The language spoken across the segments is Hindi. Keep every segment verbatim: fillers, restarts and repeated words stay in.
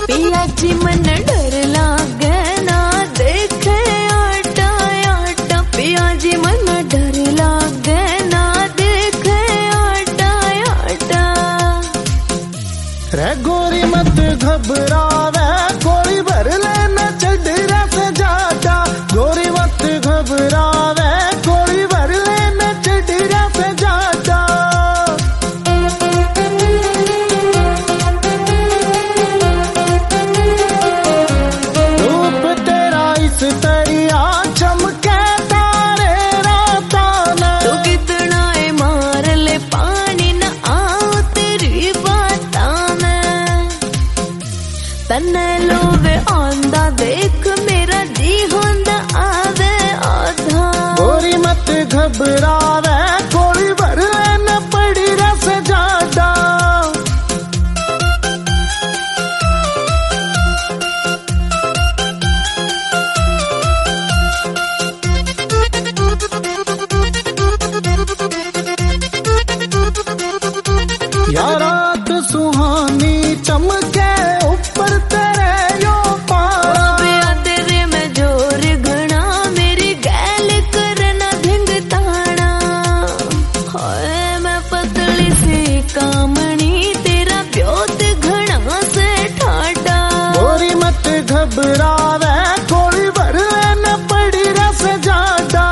पिया जी मन डर लागे ना देखे आटा आटा, पिया जी मन डर लागे ना देखे आटा आटा। रे गोरी मत घबरावे गोली भर लेना चढ़ा से जाटा, गोरी मत घबरावे गोली भर लेना चढ़ा से जाटा। रूप तेरा इस तरिया चमके तारे राता में, तू कितना है मार ले पानी न आओ तेरी बाता में। तन्ने लोवे आंदा देख मेरा जी होंदा आवे आधा। गोरी मत घबरावे गोली भर लेना पड़ी रस जाटा। या रात सुहानी चमके ऊपर तेरे यो पारा, पिया तेरे में जोर घना मेरी गैल करना धिंग ताना। हाय मैं पतली सी कामणी तेरा ब्योत घना से ठाटा। गोरी मत घबरावे गोली भर लेना पड़ी रस जाटा।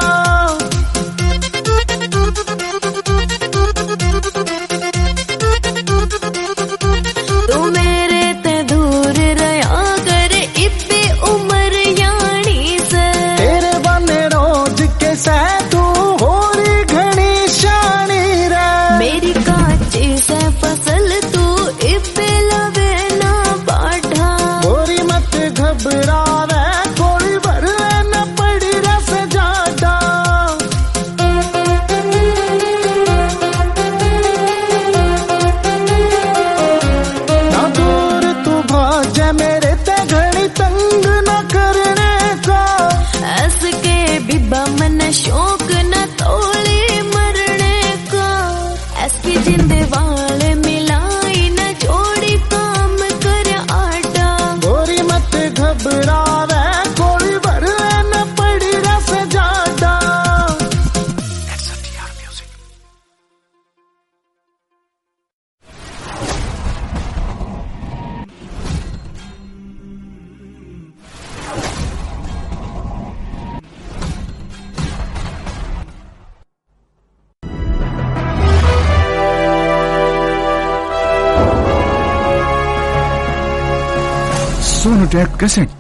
तू मेरे ते दूर रहा कर इब्बे उम्र यानी से, तेरे बने रोज के से तू होरी घनी शानी रे। मेरी काची से फसल तू इब्बे लवे ना बाढ़ा। गोरी मत घबरावे गोली भर लेना पड़ी रस जाटा। ना दूर तू भाजे मेरे ते घड़ी तंग न करने का, ऐस के बिबा मन शौक न तोड़े मरने का। ऐसी जिंद वाल मिलाई न जोड़ी काम कर आटा। गोरी मत घबरावे गोली भर लेना पड़ी रस जाटा। Sonotek cassette.